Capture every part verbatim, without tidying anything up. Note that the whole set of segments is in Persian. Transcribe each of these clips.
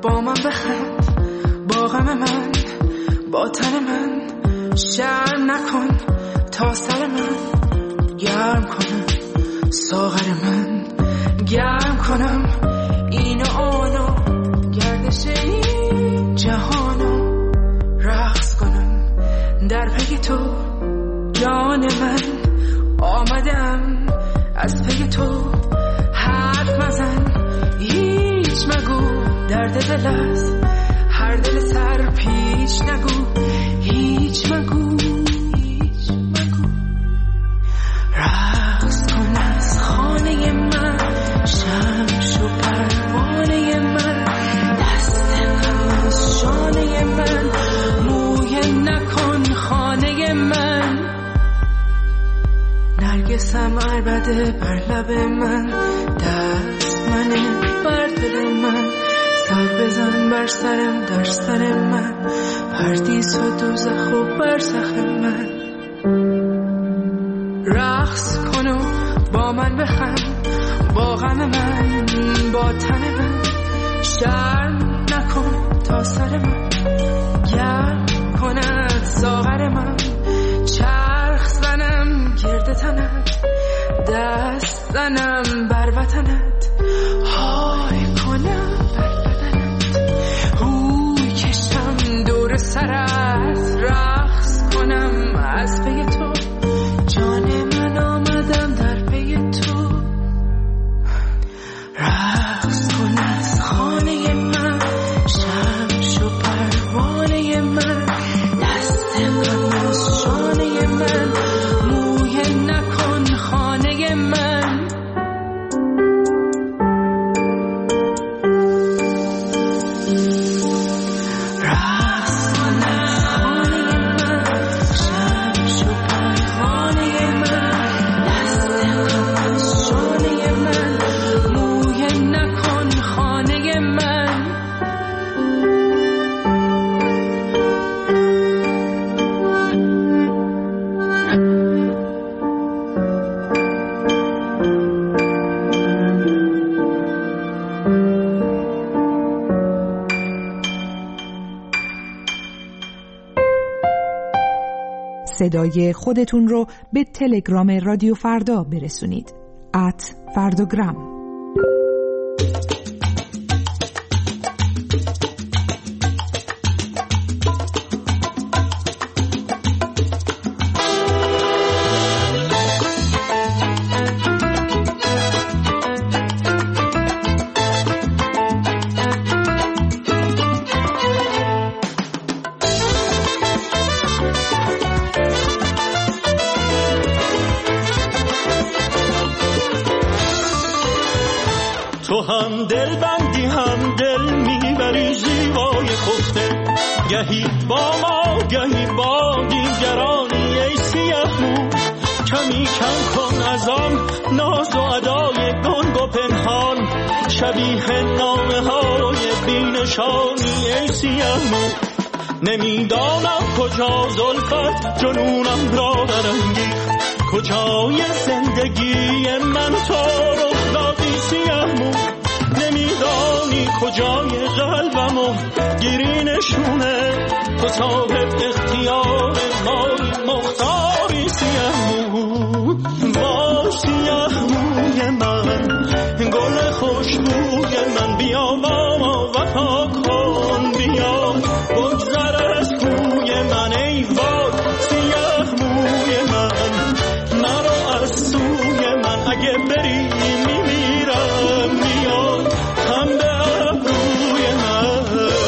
با من بخند، با غم من، با تن من، شرم نکن تا سر من گرم کنم، ساغر من گرم کنم، این و آنو گردش این جهانو رقص کنم در پی تو. جان من آمدم از پی تو، حرف مزن هیچ مگو، درد دل است هر دل سر پیچ نگو، هیچ مگو هیچ مگو. رقص کن از خانه من، شمش و پروانه من، دست غم از شانه من، مویه نکن خانه من. نرگسم عربده بر لب من، دست منه بر دل من، سر بزن بر سرم در سر من، پردیس و دوزخ و برزخ من. رقص کن و با من بخند، با غم من، با تن من، شرم نکن تا سر من گرم کند ساغر من. چرخ زنم گرد تنت، دست زنم بر وطنت، های کنم بر بدنت، هوی کشم دور سرت، رقص کنم از پی تو. جان من آمدم در پی تو. رقص کن از خانه من، شمش و پروانه من، دست غم از شانه من، مویه نکن خانه من. صدای خودتون رو به تلگرام رادیو فردا برسونید. ات فردوگرام. تو هم دل بندی هم دل میبری زیبای خفته، گهی با ما گهی با دیگرانی. ای سیاه مو کمی کم کن از آن ناز و ادای گنگ و پنهان، شبیه نامه های بینشانی. ای سیاه مو نمیدانم کجا زلفت جنونم را برانگیخت، کجای زندگی من تو رخ دادی سیاه مو. نمیدانی کجای قلبمو گیری نشونه، تو صاحب اختیار ماری مختاری سیاه مو. با سیاه موی من گل خوشبوی من، بیا با ما وفا کن، بیا بگذر از کوی من. ای وای سیاه موی من، مرا از سوی من، اگه بری میمیرم، بیا هم به ابروی من.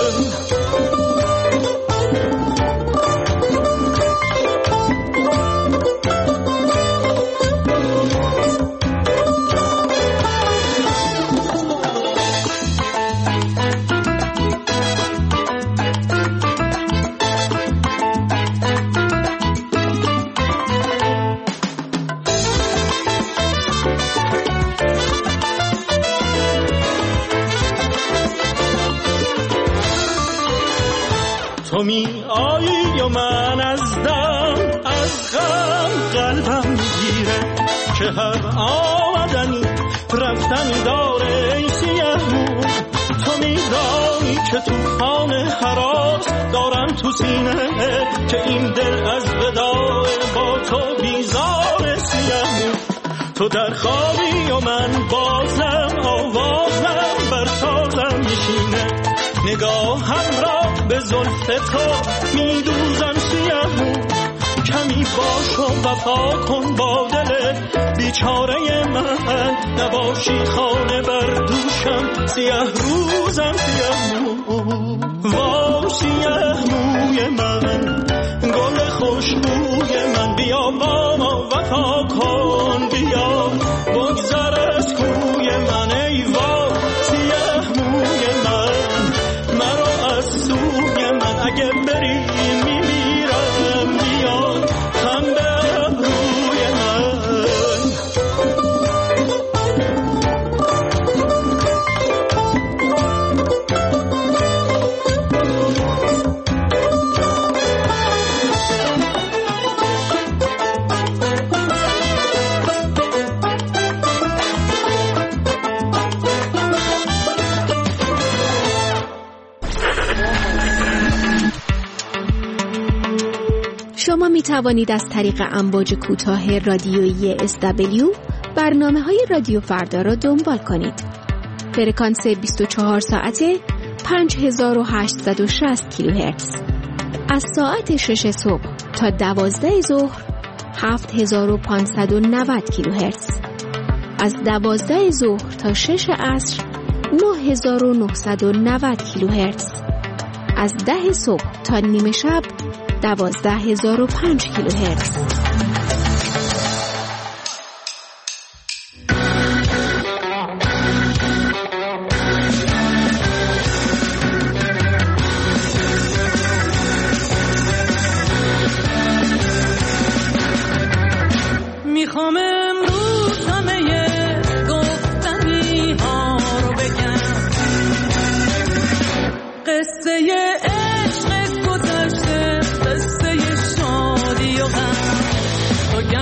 تو می آیی و من از دم از غم قلبم میگیره، که هر آمدنی رفتنی داره. ای سیاه مو تو میدانی چه توفان هراس دارم تو سینه که این دل از وداع با تو بیزار سیه. تو در خوابی و من بازم آوازم بر تازم میشینه، نگاهم را به زلف تو میدوزم سیه. کمی باش و وفا کن با دل بیچاره من، نباشی خانه بر دوشم سیه روزم سیه مو. وا سیه موی من، گل خوشبوی من، بیا با ما وفا کن، بیا بگذر از کوی من. ای وا سیه موی من، مرا از سوی من اگه بری میمیرم، بیا هم به ابروی من. شما می توانید از طریق امواج کوتاه رادیویی اس دبلیو برنامه‌های رادیو فردا را دنبال کنید. فرکانس بیست و چهار ساعته پنج هزار و هشتصد و شصت کیلوهرتز. از ساعت شش صبح تا دوازده ظهر هفت هزار و پانصد و نود کیلوهرتز. از دوازده ظهر تا شش عصر نه هزار و نهصد و نود کیلوهرتز. از ده صبح تا نیمه شب دوازده هزار و پنج کیلوهرتز. میخوام امروز همه گفتنی ها رو بگم، قصه عشق گذشته، قصه شادی و غم، تو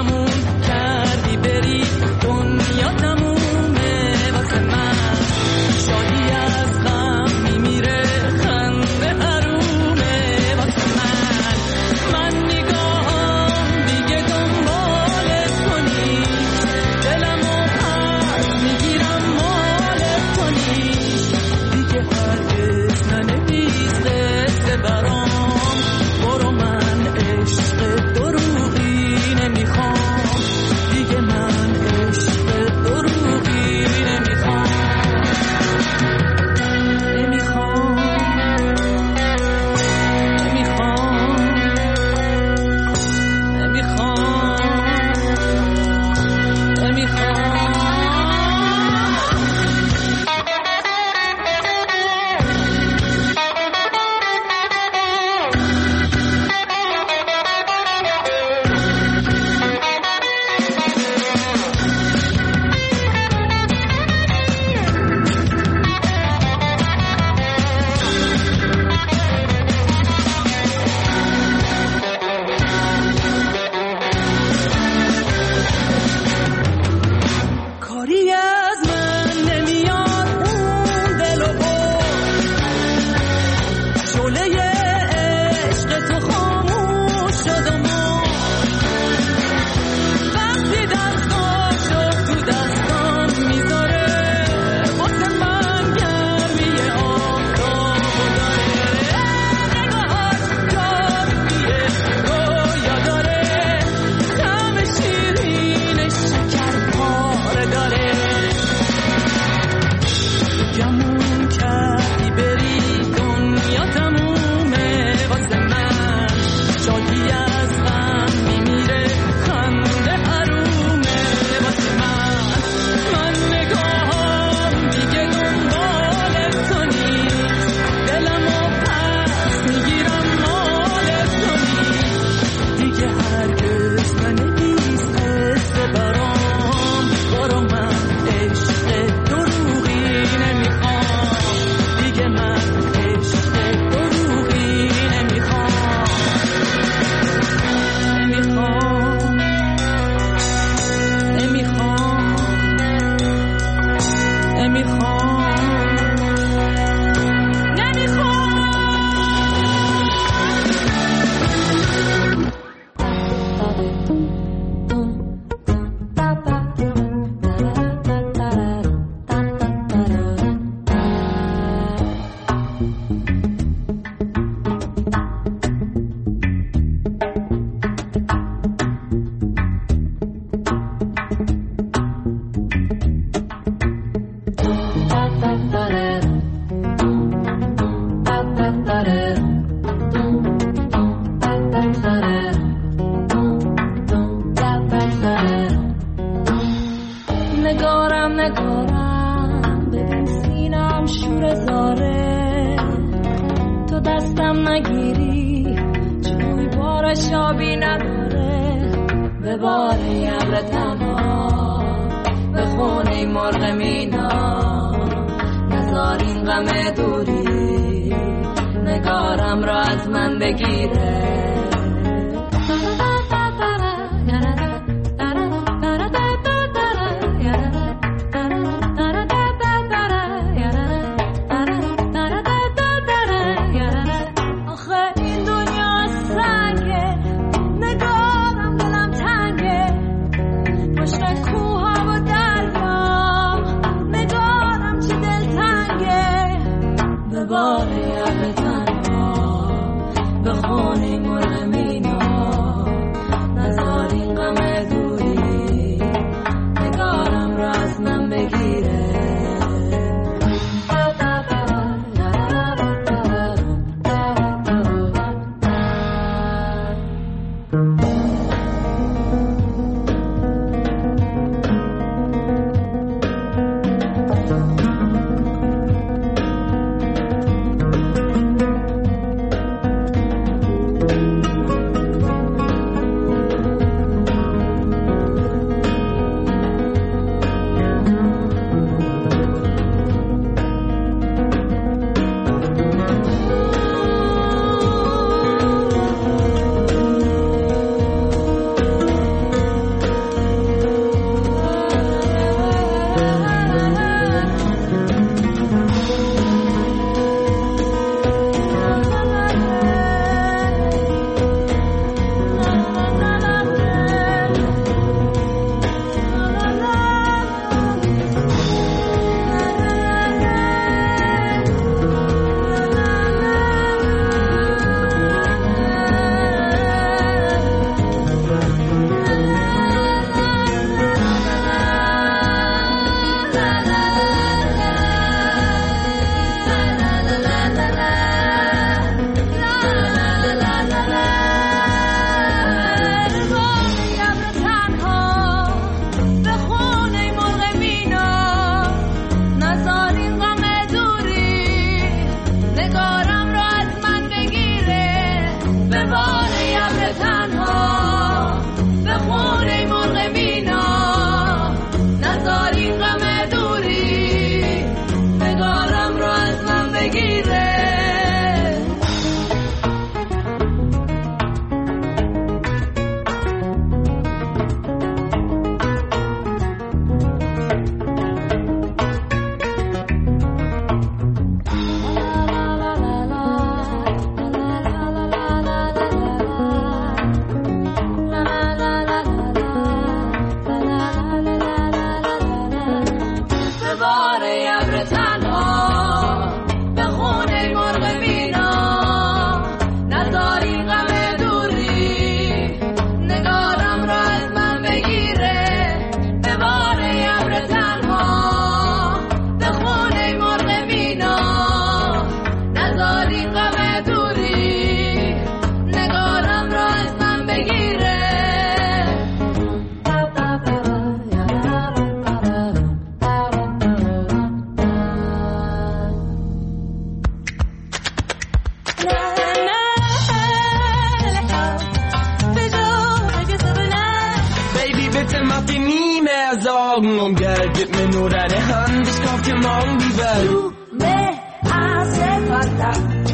نگارم نگارم ببین سینم شور زاره، تو دستم نگیری چون بارش آبی نداره، به بار ابر تنها به خونه مرغ مینا، نزار این غم دوری نگارم را از من بگیره. morgen um Geld, gib mir nur deine Hand, ich kauf dir morgen die Welt. Du me hace falta,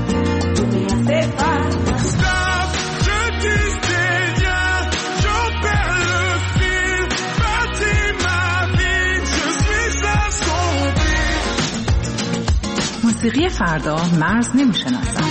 tu me hace falta. Stop, je disais rien, j'en perds le fil, bâtis ma vie, je suis assombri. موسیقی فردا مرز نمیشناسم.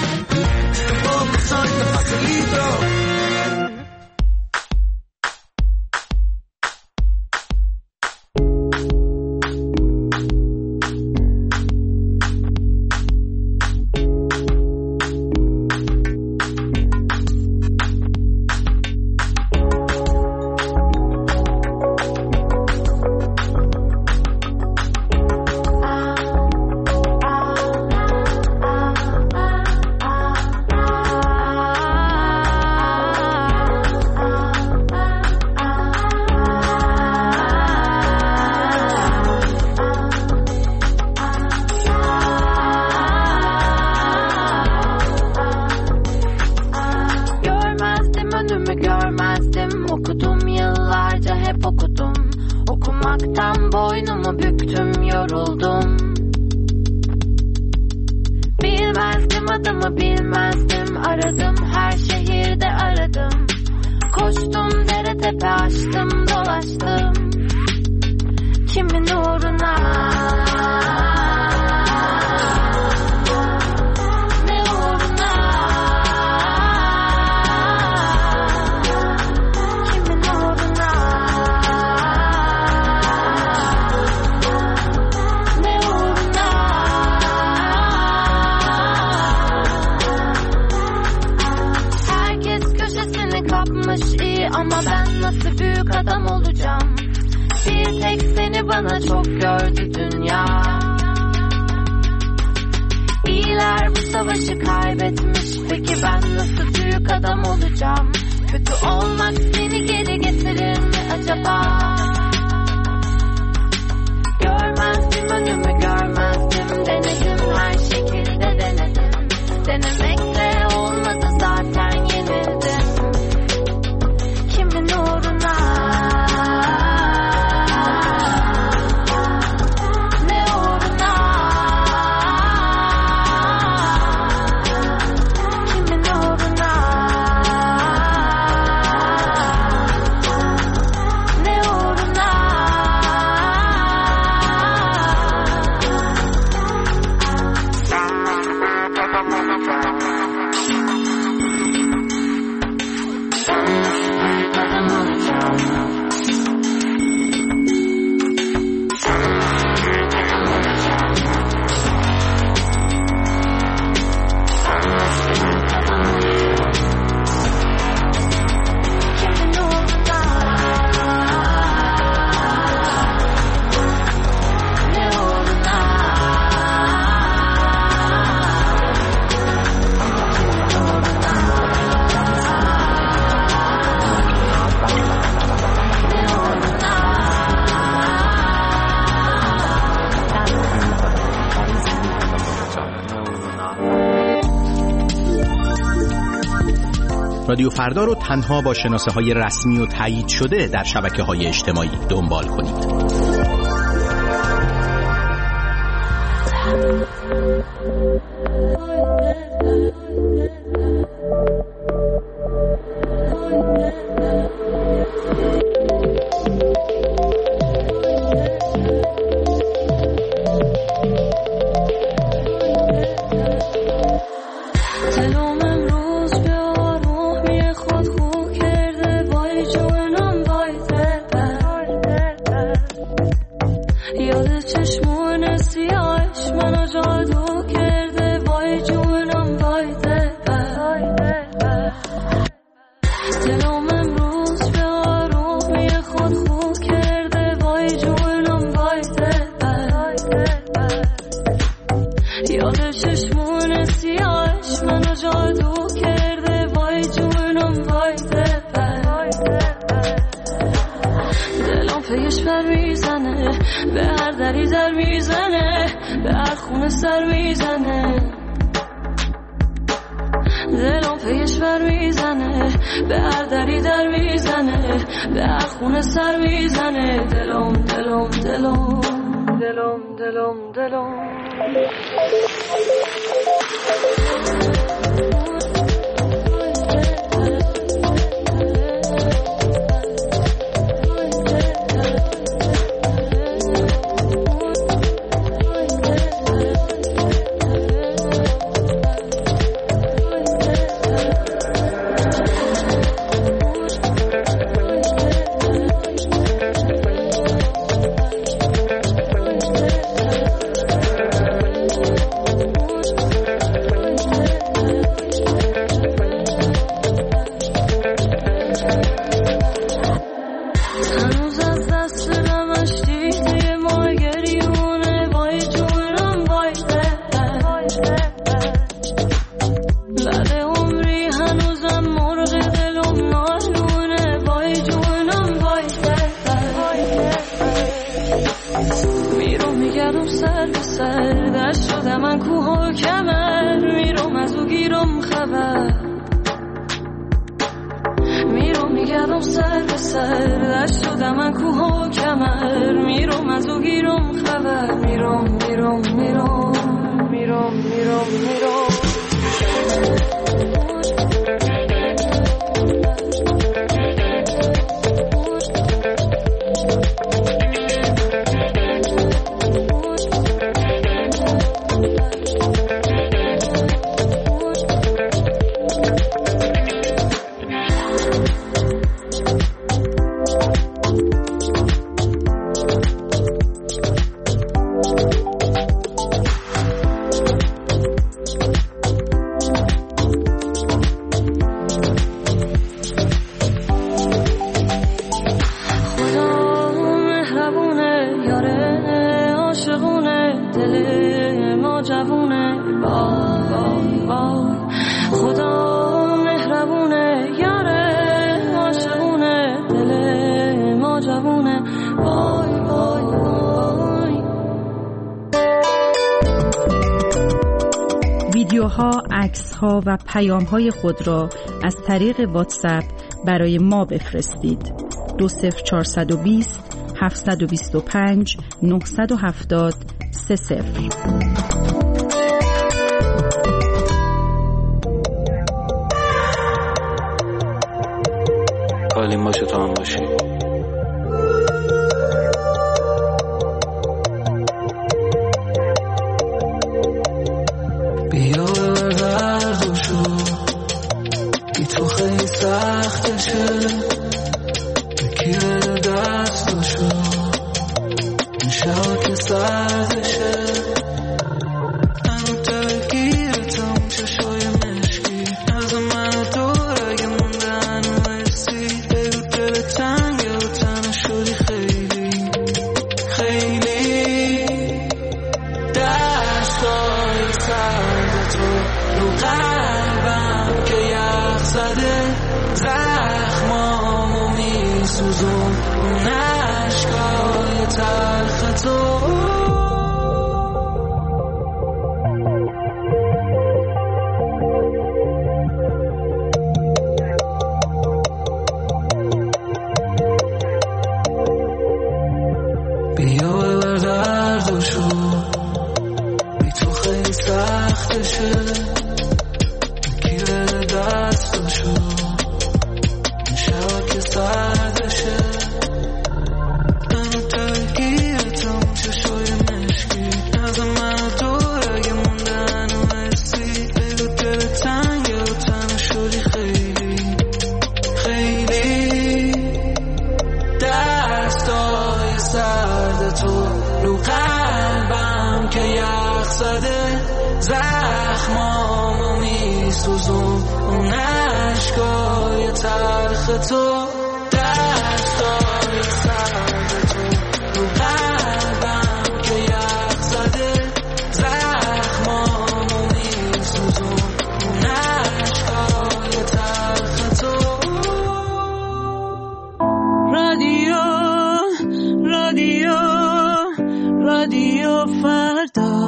hep okudum. Okumaktan boynumu büktüm, yoruldum. Bilmezdim adımı, bilmezdim. Aradım, her şehirde aradım. Koştum, dere tepe açtım, dolaştım. Kimin uğruna? Ne uğruna? Kimin uğruna? Ne uğruna? Herkes köşesini kapmış iyi ama ben nasıl büyük adam olacağım? Bir tek seni bana çok gördü dünya. İyiler bu savaşı kaybetmiş. Peki ben nasıl büyük adam olacağım? Kötü olmak seni geri getirir mi acaba? Görmezdim önümü, görmezdim. Denedim, her şekilde denedim. Denemekle olmadı, zaten yenildim. Kimin uğruna? رادیو فردا رو تنها با شناسه های رسمی و تایید شده در شبکه های اجتماعی دنبال کنید. میگردم سر به سر آخر دشت شدم من کوه و کمر میرم از او گیرم خبر میرم میرم میرم میرم میرم میرم ویدیوها، عکس‌ها و پیام‌های خود را از طریق واتساپ برای ما بفرستید. دو صفر چهارصد و بیست هفتصد و بیست و پنج نهصد و هفتاد سه صفر. کالیم باشه تو هم باشی. بیا ببر شو بی تو خیلی سختشه یکی بده دستشو این شب که سردشه منو درگیرتم چشای مشکی از من و دور اگه موندن و حسی بگو دل تنگ و تنها شدی خیلی خیلی دستای سرد تو رو قلبم که یخ زده زخمامو میسوزون اون عشقای تلخ تو بیا ببر دردشو بی تو خیلی سختشه یکی بده دستشو این شب که سردشه منو درگیرتم چشای مشکی از من و دور اگه موندن و حسی بگو دل تنگ و تنها شدی خیلی خیلی دستای سرد تو رو قلبم که یخ زده زخمامو میسوزون اون عشقای تلخ تو دستای سرد تو رو قلبم که یخ زده زخمامو میسوزون اون عشقای تلخ تو رادیو رادیو رادیو فردا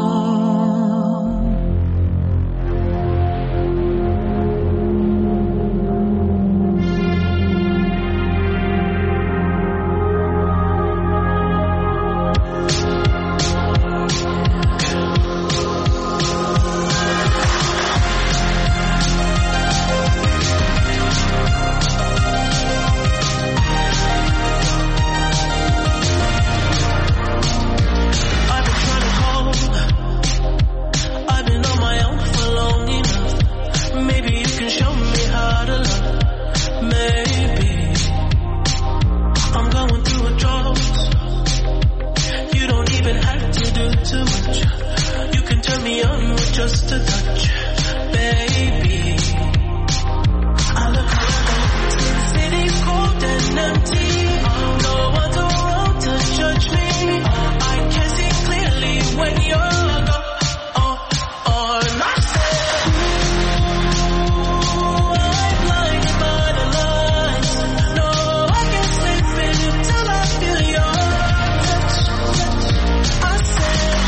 just a touch, baby. I look around, see the city's cold and empty. No one's around to judge me. I can see clearly when you're gone. Oh, oh, and I said, ooh, I'm blinded by the lights. No, I can't sleep until I feel your touch. I said,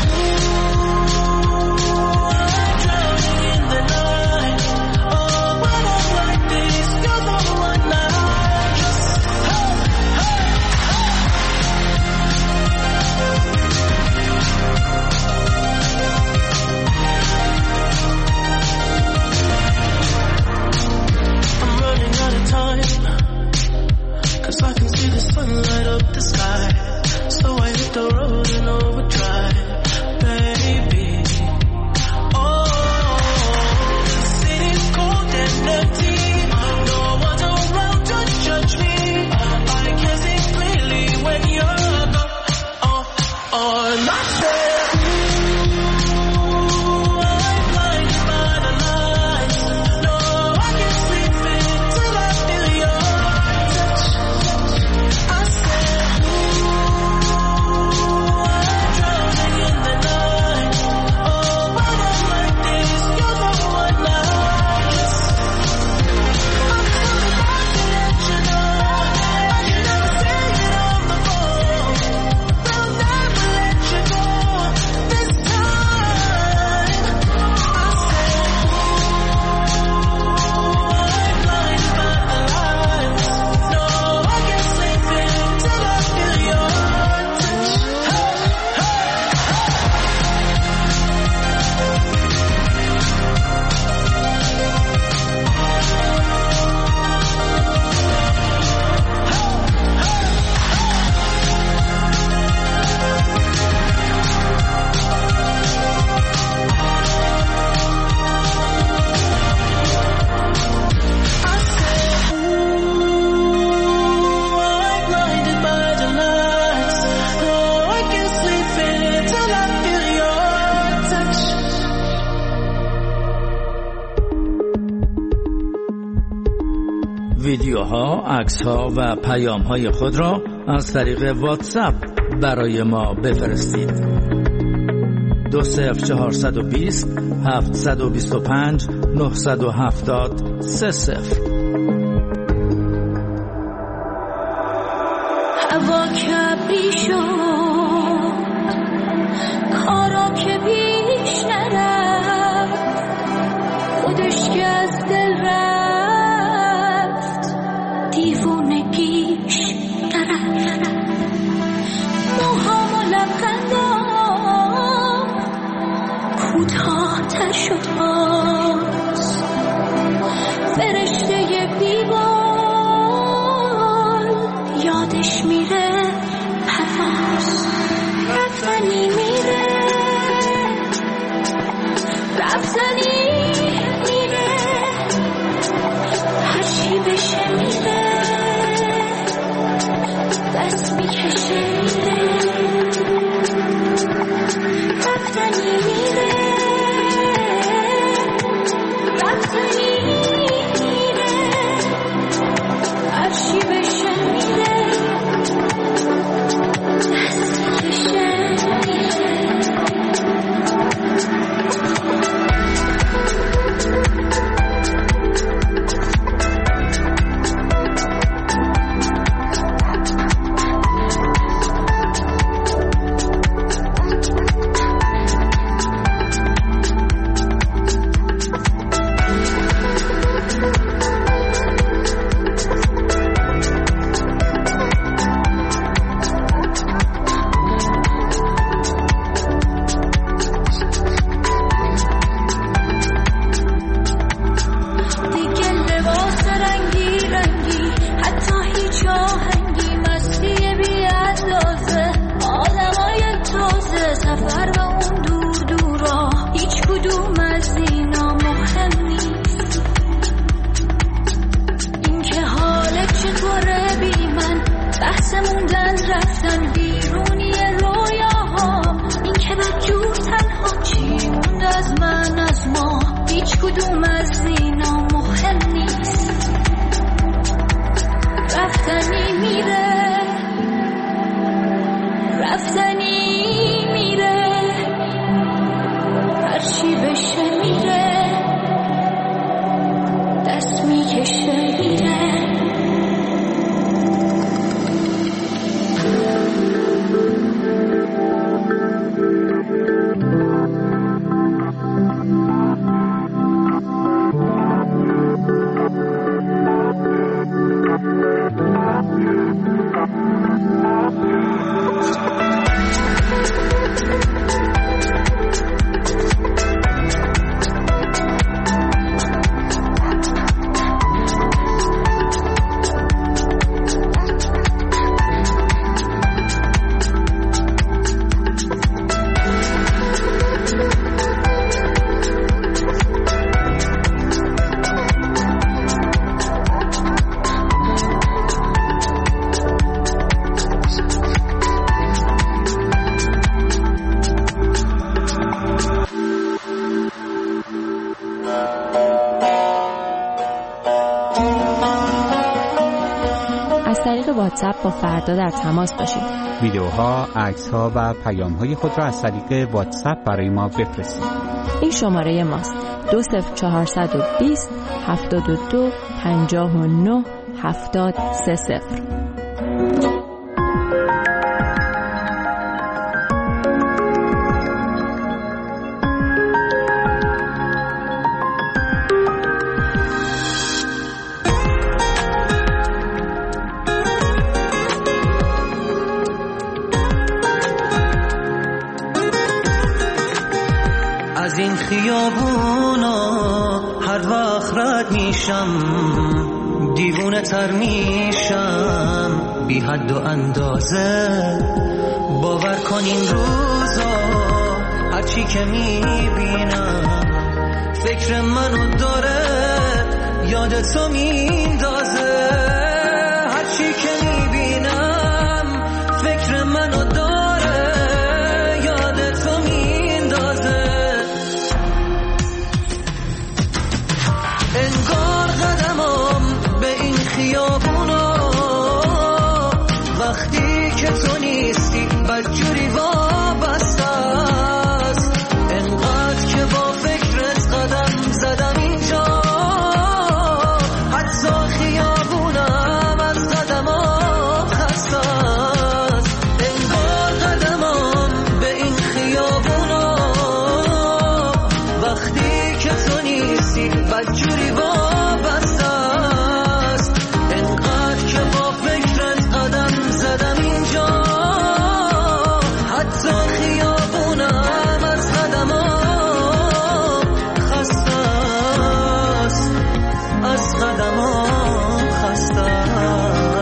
light up the sky. So I hit the road in overdrive, baby. Oh, the city's cold and empty. No one's around to judge me. I can see clearly when you're gone. Oh, oh, not there. ویدیوها، عکس‌ها و پیام‌های خود را از طریق واتساپ برای ما بفرستید. دو صفر چهارصد و بیست هفتصد و بیست و پنج نهصد و هفتاد سه صفر. هوا کبری شد، کارا که پیش نرفت، خودش که از دل رفت، دیوونگیش طرف. موهام و لبخندام کوتاه‌تر شد باز، فرشته بیبال یادش میره پرواز. رفتنی میره، رفتنی میره، هرچی بشه میره، دست میکشه میره. رفتنی میره، رفتنی میره، هرچی بشه میره، دست میکشه میره. Thank you. واتساپ با فردا در تماس باشید. ویدیوها، عکس‌ها و پیام‌های خود را از طریق واتساپ برای ما بفرستید. این شماره ماست: دو صفر چهارصد و بیست هفتاد و دو پنجاه و نه هفتاد سه صفر. از این خیابونا هر وقت رد میشم دیوونه تر میشم بی حد و اندازه. باور کن این روزا هرچی که میبینم فکر منو داره یاد تو میندازه. هرچی که میبینم فکر منو داره یاد تو میندازه. انگار قدمم به این خیابونا وقتی که تو نیستی بدجوری وابسته است. انقدر که با فکرت قدم زدم اینجا حتی خیابونم از قدمم خسته است. انگار قدمم به این خیابونا وقتی که تو نیستی بدجوری وابسته است. انقدر که با فکرت قدم زدم اینجا حتی خیابونم از قدمم خسته است. از قدمم خسته است.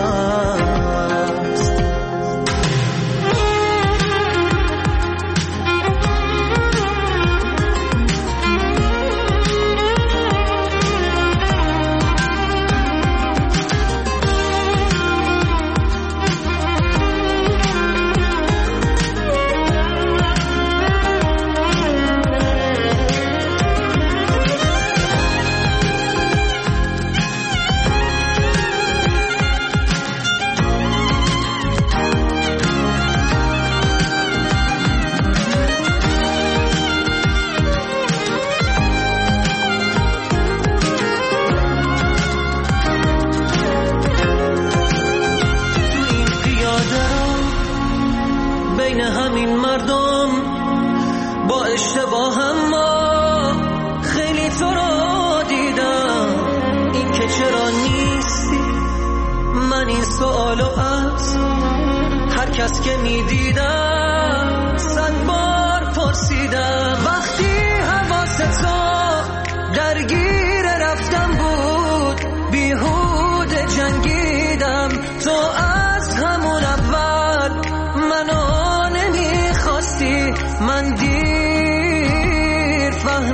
بین همین مردم با اشتباهم ما خیلی تو رو دیدم. این که چرا نیستی من این سوالو از هر کس که میدیدم صد بار پرسیدم. وقتی حواس تو درگیر رفتم بود بیهوده جنگیدم. تو از همون اول منو نمیخواستی من دیر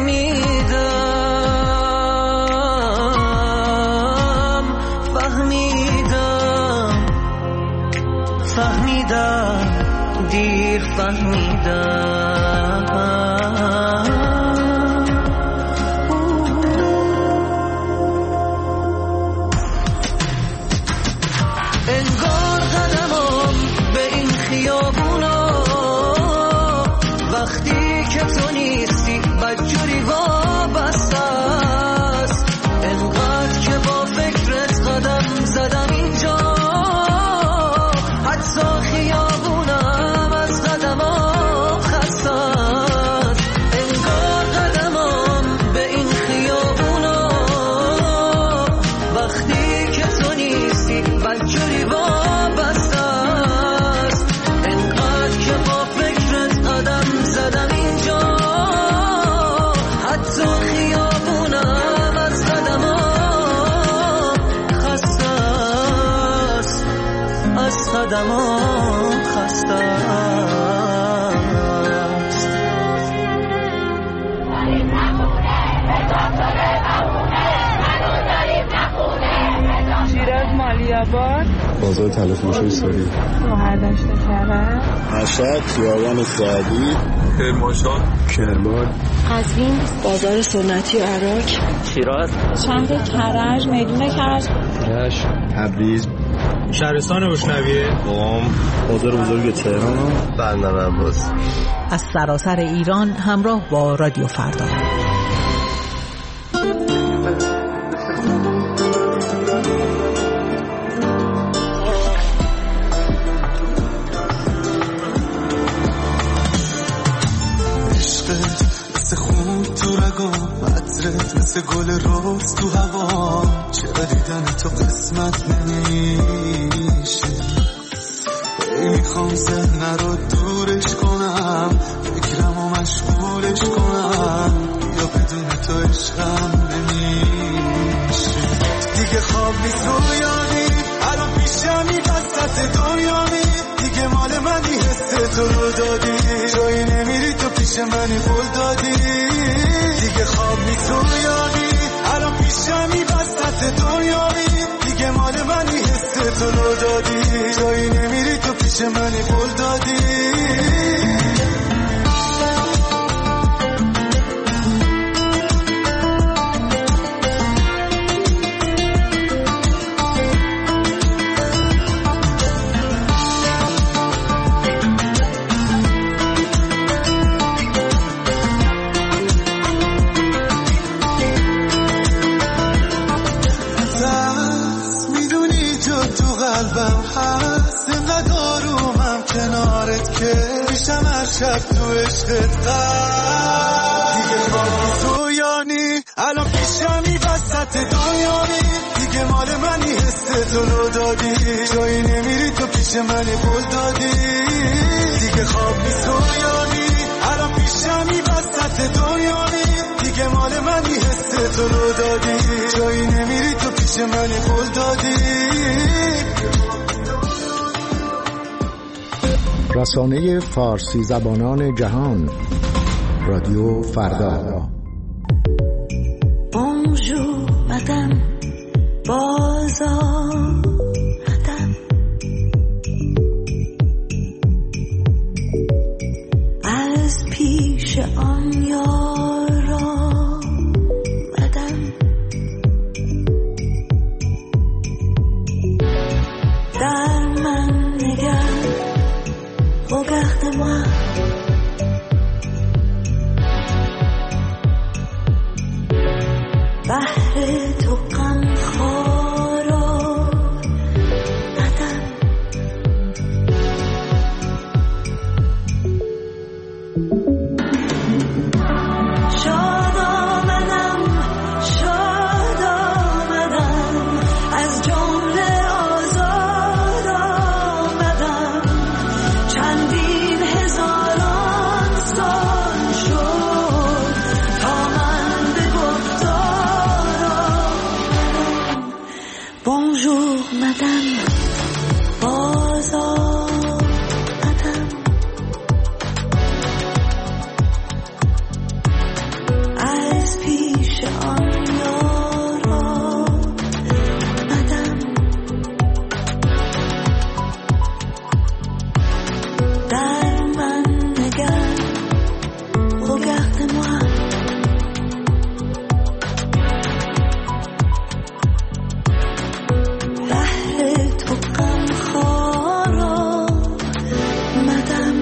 فهمیدم فهمیدم فهمیدم دیر فهمیدم. انگار قدمم به این خیابونا وقتی که تو نیستی بدجوری وابسته است. انقدر که با فکرت قدم زدم اینجا حتی خیابونم از قدمم خسته است. انگار قدمم به این خیابونا وقتی که تو نیستی بدجوری وابسته است. انقدر که با فکرت قدم زدم اینجا حتی خیابونم از قدمم خسته است. از قدمم خسته است. شیراز مالیاباد بازار تلفروشی ساری شوهردشت کرد مشهد خیابان سعدی کرمانشاه کرمان قزوین بازار سنتی عراق شیراز شهر کرج میدون کرج کرج تبریز شهرستان بشنویه، قم، بازار بزرگ تهران، بندر عباس. از سراسر ایران همراه با رادیو فردا. مثل گل روز تو هوا، چرا دیدن تو قسمت نمیشه. ای میخوام ذهن رو دورش کنم، فکرم و مشغولش کنم، یا بدون تو عشقم نمیشه. دیگه خواب نیست رویانی، الان پیشمی وسط دنیانی، دیگه مال منی حس تو رو دادی، جایی نمیری تو پیش منی قول دادی. دیگه خواب نیست رویانی، الان پیشمی وسط دنیایی، دیگه مال منی حس تو رو دادی، جایی نمیری تو پیش منی قول دادی. شب تو عشقت قد دیگه خوابی سویانی، الان پیشمی وسط دنیانی، دیگه مال منی حس تو رو دادی، جایی نمیری تو پیش منی قول دادی. دیگه خوابی سویانی، الان پیشمی وسط دنیانی، دیگه مال منی حس تو رو دادی، جایی نمیری تو پیش منی قول دادی. رسانه فارسی زبانان جهان، رادیو فردا. Bonjour madame, بازار madame. از پیش آن یارا madame. در من نگر Regarde-moi, بحر تو غم خوارا ندم. شاد آمدم، شاد آمدم، از جمله آزاد آمدم. چندین هزاران سال شد تا من به گفتار آمدم. Bonjour madame, باز آمدم. از پیش آن یارا آمدم. در من نگر Regarde-moi, بحر تو غم خوارا آمدم.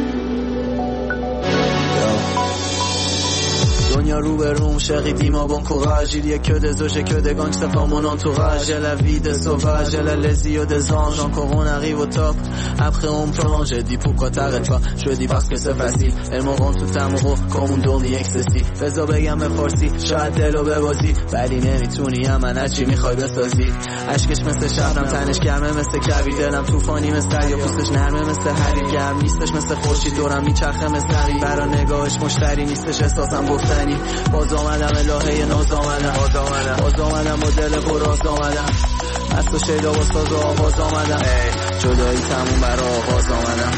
Dogna ruberum, chérie, dis-moi bon courage. Il y a que des eaux, j'ai que des gangs, c'est pas mon entourage. J'ai la vie des sauvages, j'ai la les yeux des anges. Encore on arrive au top, après on plonge. J'ai dit pourquoi t'arrêtes pas, je dis parce que c'est facile. Elles me rendent tout amoureux comme un donny excessif. بذار بگم به فارسی شاید دلو ببازی، ولی نمیتونی من هرچی میخوای بسازی. عشقش مثل شبنم، تنش گرمه مثل کویر، دلم طوفانی مثل یا پوستش نرمه مثل حریر، گرم نیستش مثل خورشید، دورم میچرخه مثل حریر. برا نگاهش مشتری نیستش، احساسم گفتنی. باز آمدم الهه ناز آمدم، باز آمدم باز آمدم با دل پراز آمدم. از تو شیدا و ساز و آواز آمدم، جدایی تموم برا آغاز آمدم.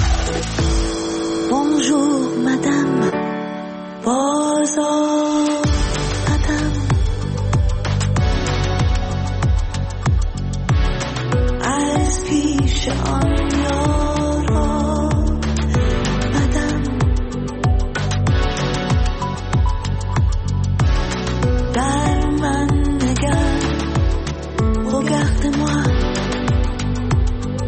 Bonjour madame, باز آمدم. از پیش آن یارا آمدم. در من نگر Regarde-moi,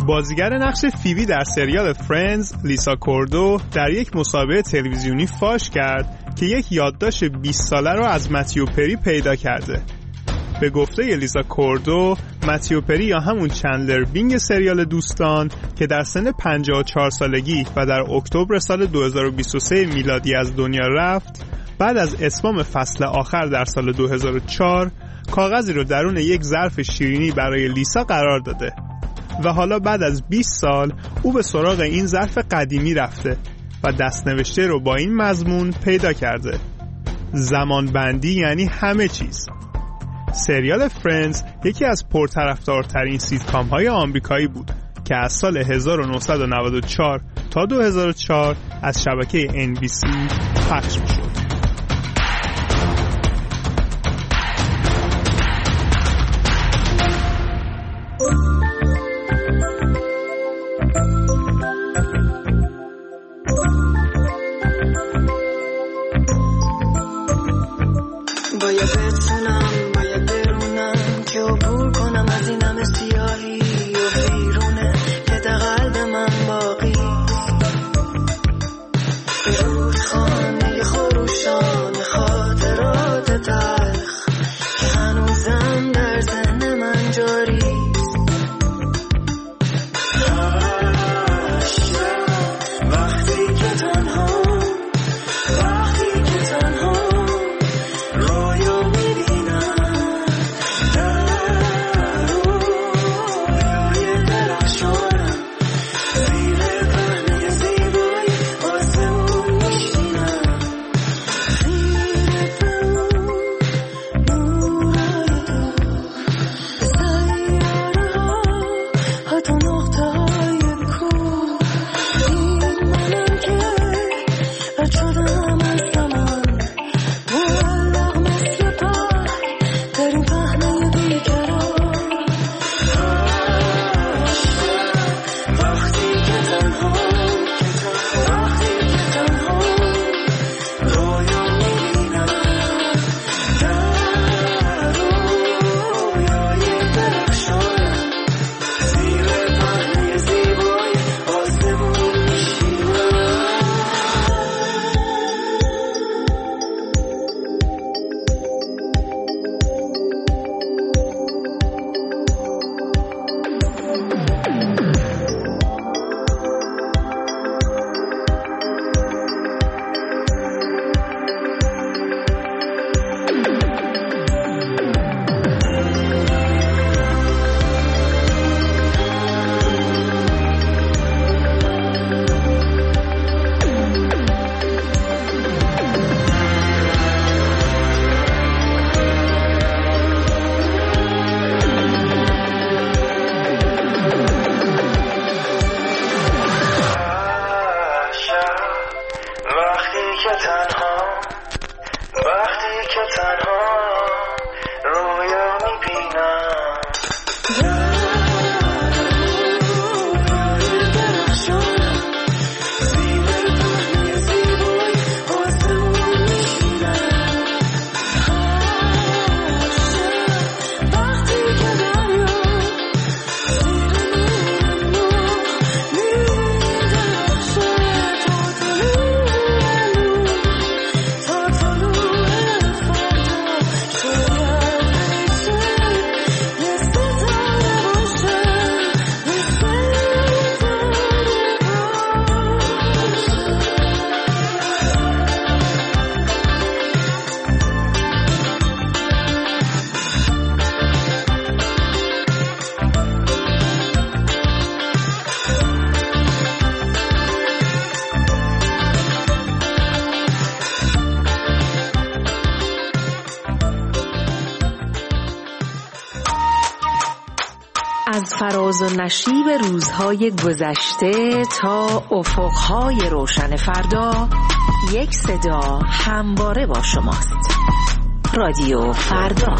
بازیگر نقش فیبی در سریال فرندز، لیسا کوردو، در یک مسابقه تلویزیونی فاش کرد که یک یادداشت بیست ساله رو از متیو پری پیدا کرده. به گفته لیسا کوردو، متیو پری یا همون چندلر بینگ سریال دوستان که در سن پنجاه و چهار سالگی و در اکتبر سال دو هزار و بیست و سه میلادی از دنیا رفت، بعد از اتمام فصل آخر در سال دو هزار و چهار کاغذی رو درون یک ظرف شیرینی برای لیسا قرار داده و حالا بعد از بیست سال او به سراغ این ظرف قدیمی رفته و دستنوشته رو با این مضمون پیدا کرده: زمان بندی یعنی همه چیز. سریال فرندز یکی از پرطرفدارترین سیتکام های آمریکایی بود که از سال هزار و نهصد و نود و چهار تا دو هزار و چهار از شبکه ان بی سی پخش می‌شد. باید بتونم باید برونم که عبور کنم از این همه سیاهی و بیرونه که در قلب من باقی به رودخانه خروشان خاطرات تلخ که هنوزم در ذهن من جاری وقتی که تنها وقتی که تنها از فراز و نشیب روزهای گذشته تا افقهای روشن فردا، یک صدا همواره با شماست. رادیو فردا.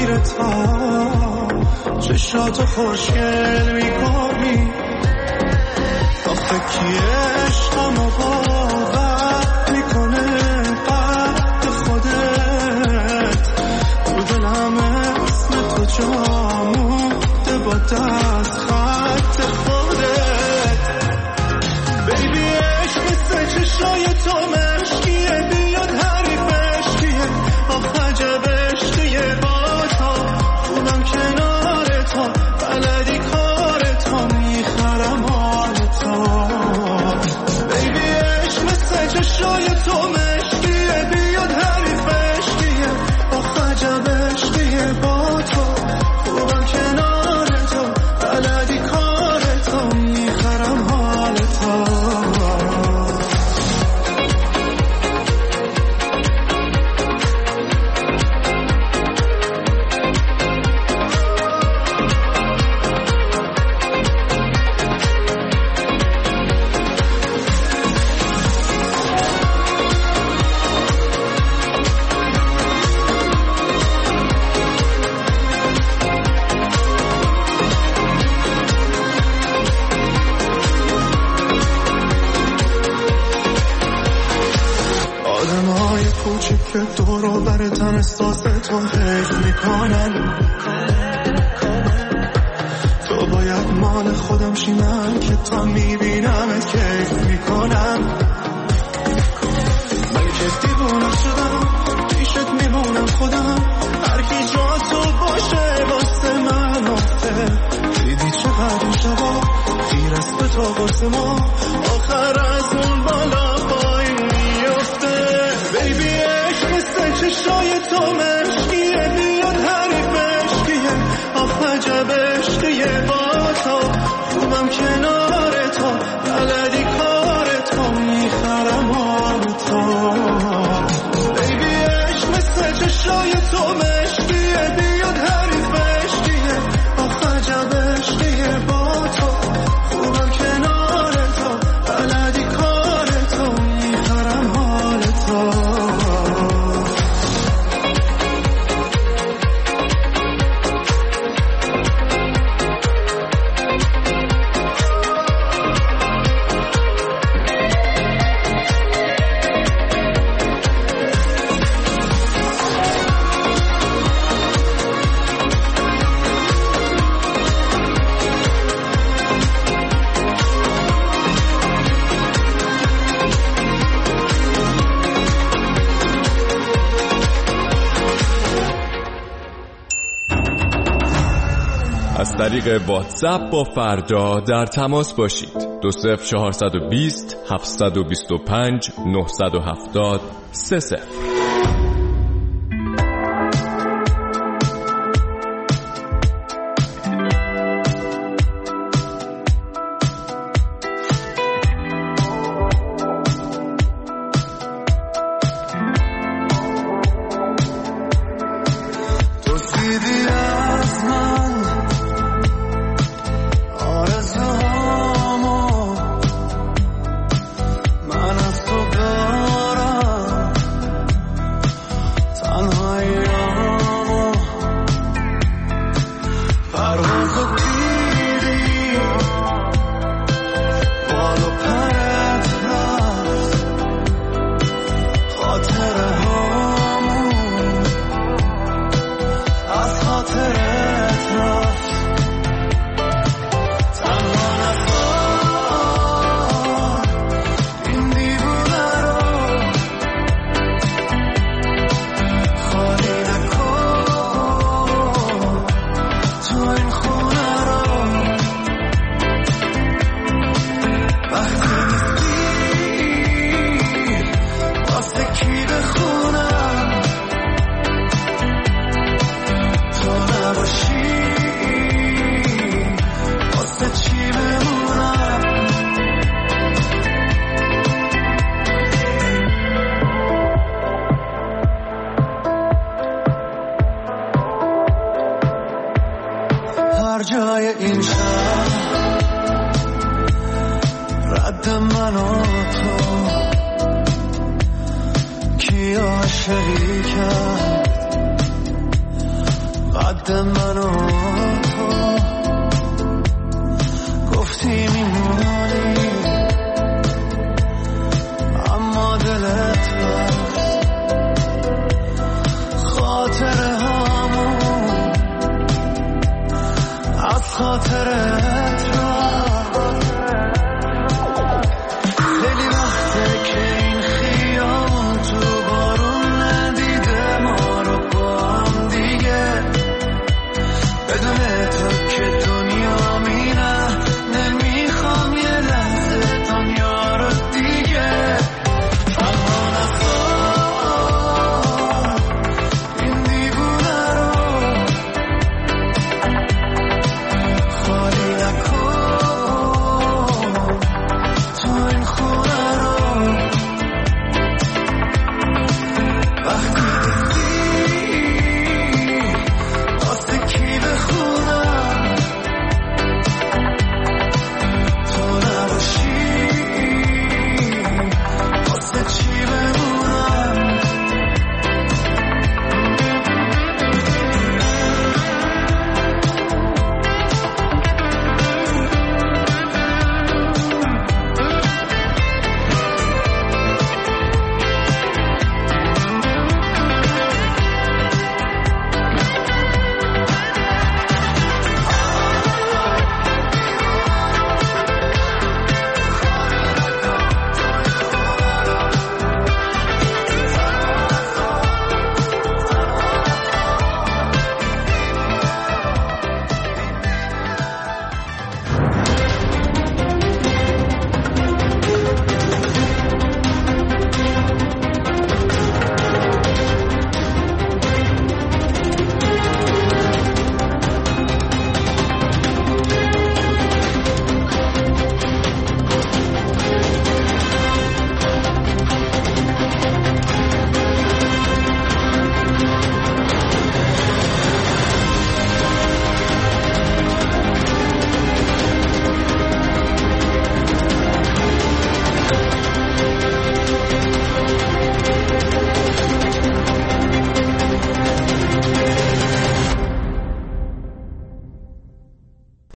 میره تا چشاتو خوشگل میکنی آخه کی عشقمو باور میکنه قد خودت تو دلم اسم تو جا مونده با دست خط خودت بیبی عشق مثل چشای تو مشکیه بیاد حریفش کیه آخ عجب عشقیه با تو خونم کنار تو بلدی کار تو میخرم حال تو بیبی عشق مثل چشای تو مشکیه بیاد حریفش کیه آخ عجب عشقیه با تو خونم کنار تو بلدی کار تو میخرم حال تو که دورو برتن احساس تو حیف میکنن تو باید مال خودم شینم که تا میبینم کیف میکنم من که دیوانه شدم پیشت میمونم خودم هر کی جا تو باشه واسه من افته دیدی چقدر شبا خیر است به تو واسه ما آخر از اون بالا پایین میفته بیبی چشای تو مشکیه بیاد حریفش کیه آخ عجب عشقیه با تو خوبم کنار تو بلدی کار تو میخرم حال تو بیبی عشق مثل چشای تو مشکیه بیاد حریفش کیه آخ عجب عشقیه با تو خوبم کنار تو بلدی کار تو میخرم حال تو از طریق واتساپ با فردا در تماس باشید. دو صفر چهارصد و بیست هفتصد و بیست و پنج نهصد و هفتاد سه صفر. هر جای این شهر رد من و تو کی عاشقی کرد قد من و تو گفتی میمونی، اما دلت بست خاطر همون از خاطرت رفت.